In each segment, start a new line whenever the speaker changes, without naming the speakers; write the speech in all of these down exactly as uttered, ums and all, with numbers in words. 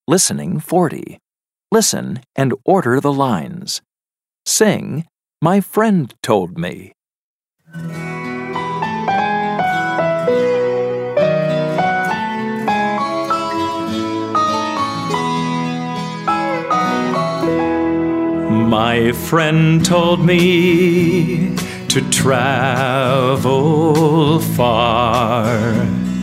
Listening forty. Listen and order the lines. Sing, "My friend told me." My friend told me to travel far,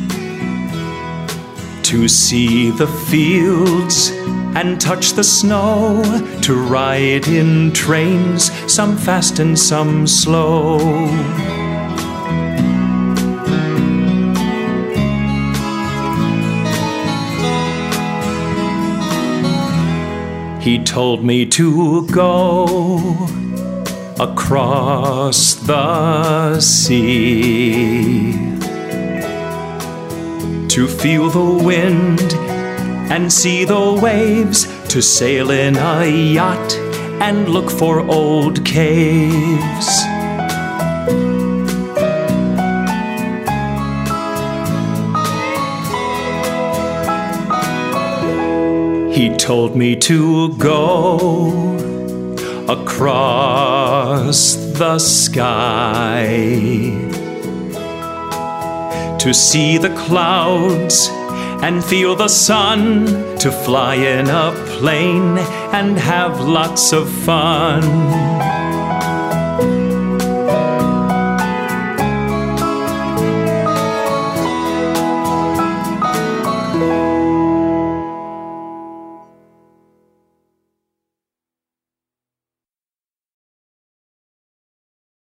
to see the fields and touch the snow, to ride in trains, some fast and some slow. He told me to go across the sea, to feel the wind and see the waves, to sail in a yacht and look for old caves. He told me to go across the sky, to see the clouds and feel the sun, to fly in a plane and have lots of fun.